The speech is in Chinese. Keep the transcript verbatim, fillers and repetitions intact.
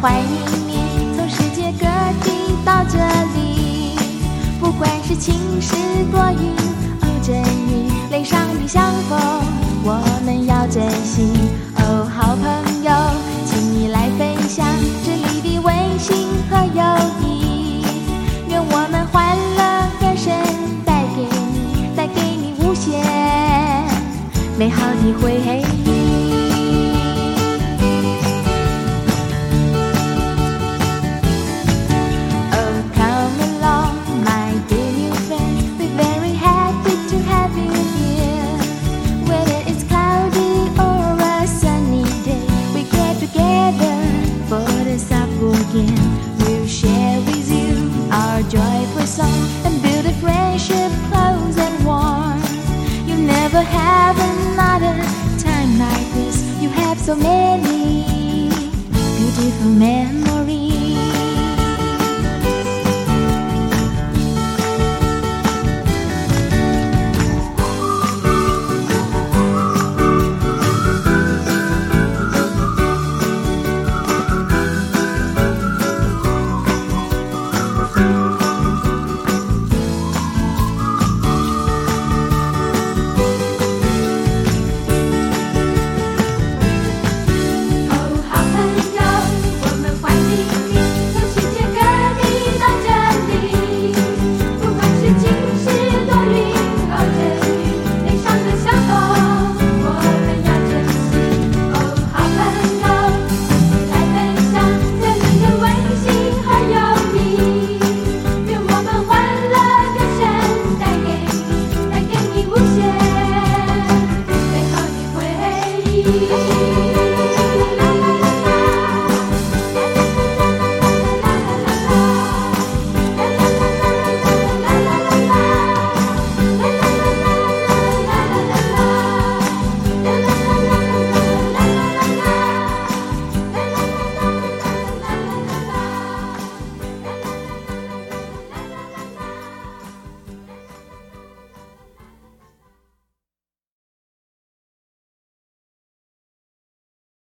欢迎你从世界各地到这里，不管是晴时多云，哦，阵雨雷上的相逢，我们要珍惜。哦，好朋友，请你来分享这里的温馨和友谊，愿我们欢乐歌声带给你，带给你无限美好的回忆。We'll share with you our joyful song and build a friendship close and warm. You'll never have another time like this. You have so many beautiful memories.